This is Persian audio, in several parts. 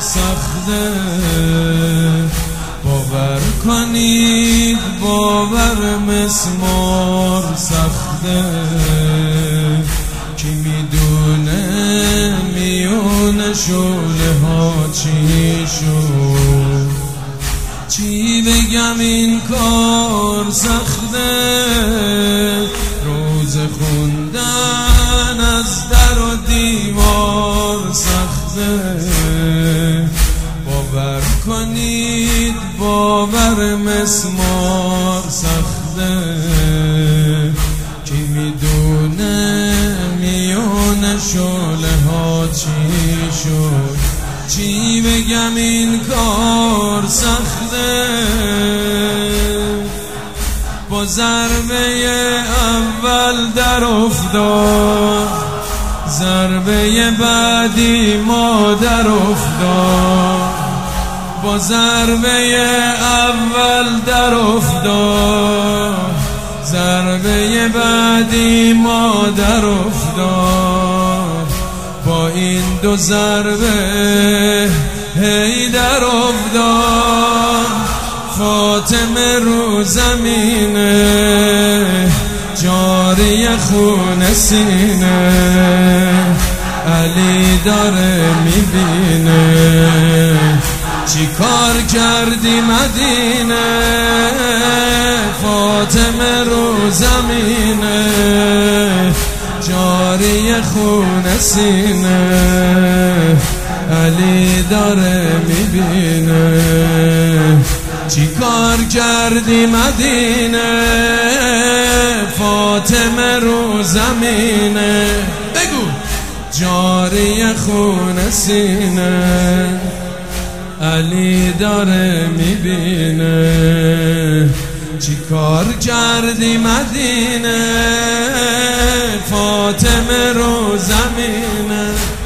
سخته، باور کنید باور مسمار سخته. کی میدونه میون شعله ها چی شد؟ چی بگم این کار سخته، روز خوندن از در و دیوار سخته. باور کنید باور مسمار سخته. کی میدونه میون شعله ها چی شد؟ چی بگم این کار سخته. با ضربه اول در افتاد، ضربه بعدی ما در افتاد. با ضربه اول در افتاد، ضربه بعدی ما در افتاد. با این دو ضربه هی در افتاد. فاطمه رو زمینه، جاری خون سینه. علی داره میبینه، چی کار کردی مدینه. فاطمه رو زمینه، جاری خون سینه. علی داره میبینه، چی کار کردی مدینه. فاطمه رو زمینه، بگو جاری خون سینه. علی داره میبینه، چی کار کردی مدینه. فاطمه رو زمینه،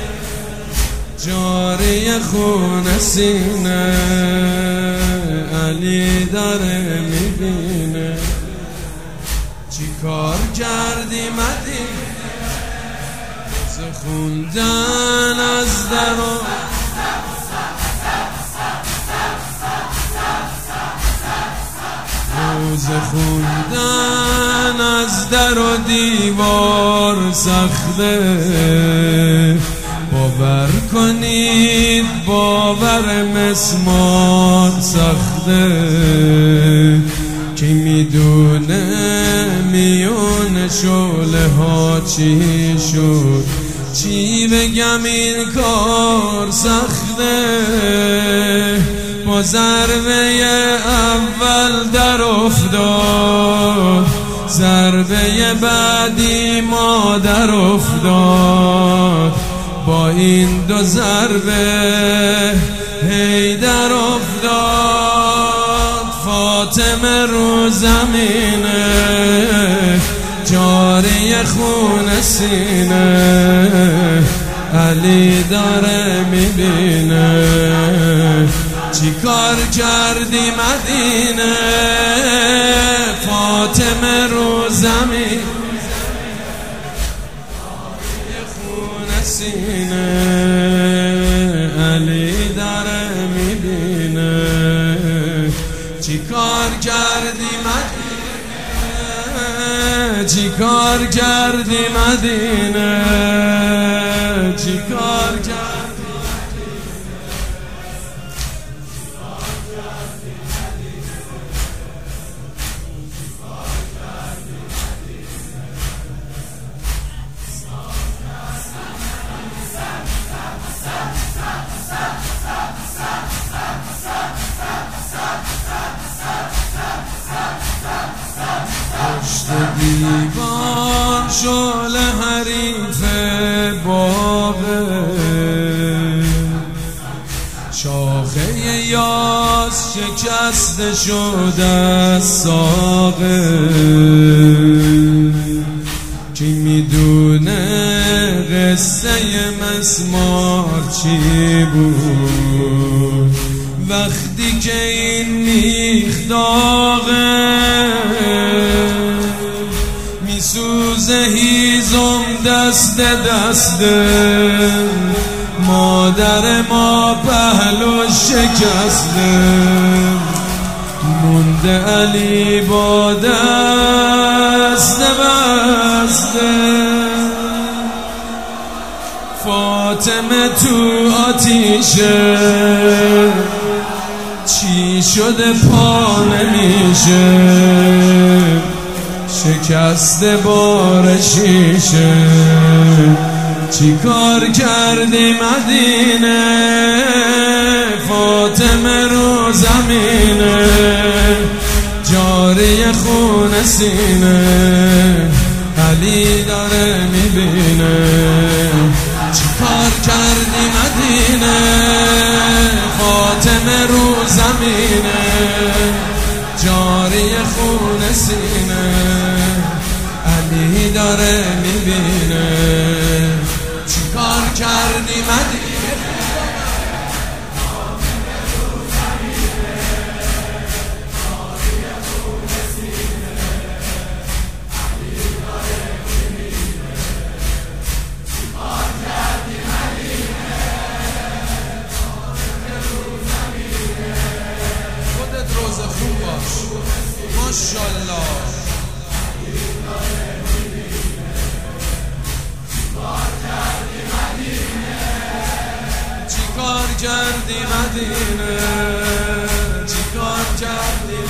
جاری خون سینه. علی داره میبینه، چی کار کردی مدینه. خوندن از در روز خوندن از در و دیوار سخته. باور کنید باور مسمار سخته. کی میدونه میون شعله ها چی شد؟ چی بگم این کار سخته. با ضربه اول در افتاد، ضربه بعدی ما در افتاد. با این دو ضربه هی در افتاد. فاطمه رو زمینه، جاری خون سینه. علی داره میبینه، چی کار کردی مدینه. فاطمه رو زمین، خون سینه. علی داره میبینه، چی کار کردی مدینه. چی کار کردی مدینه. چی کار کردی پشت دیوار شعله حریف باغه. شاخه یاس شکسته شده از ساقه. کی میدونه قصه مسمار چی بود؟ وقتی که این میخ داغه، میسوزه هیزم دست دسته. مادر ما پهلو شکسته، مونده علی با دست بسته. فاطمه تو آتیشه، چی شده پا نمیشه، شکسته بار شیشه. چی کار کردی مدینه، فاطمه رو زمینه، جاری خون سینه، علی داره میبینه. چی کار کردی مدینه، فاطمه رو زمینه، جاری خون سینه، علی داره میبینه. چی کار کردی مدینه، فاطمه رو زمینه، جاری خون سینه، علی داره میبینه. چی کار کردی مدینه، فاطمه رو زمینه. خودت روز خوب باش، ماشاءالله. چیکار کردی مدینه، چیکار کردی